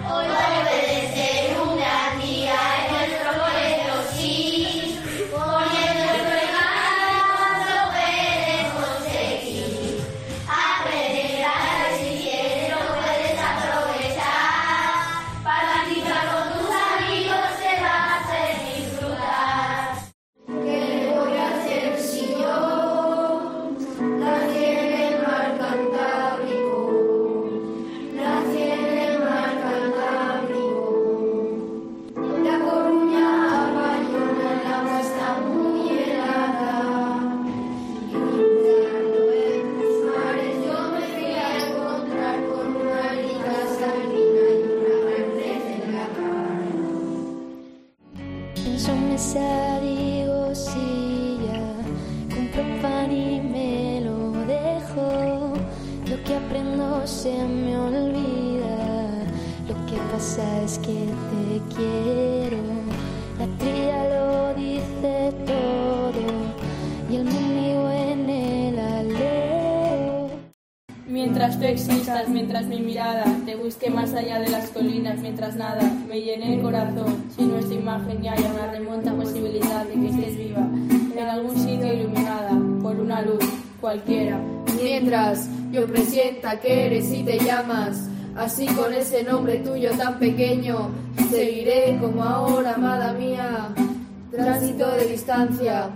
Hoy puede ser un gran día en nuestro colegio, sí. Poniendo el ganas lo puedes conseguir. Aprenderás si quieres lo puedes aprovechar. Participar con tus amigos te va a hacer disfrutar. ¿Qué voy a hacer si yo nací en el mar Cantábrico? Nací en el mar Cantábrico. La Coruña a Bayona el agua está muy helada. Y mirando en tus mares yo me fui a encontrar con una rica sardina y una gran pez en la cara. En su mesa digo sí, ya compro pan y me lo dejo. Lo que aprendo se me olvida. Lo que pasa es que te quiero. La trilla lo dice todo y el mendigo en el alero. Mientras tú existas, mientras mi mirada te busque más allá de las colinas, mientras nada me llene el corazón, si nuestra imagen ya haya una remota posibilidad de que estés viva en algún sitio iluminada por una luz cualquiera. Mientras yo presienta que eres y te llamas, así con ese nombre tuyo tan pequeño, seguiré como ahora, amada mía. Tránsito de distancia,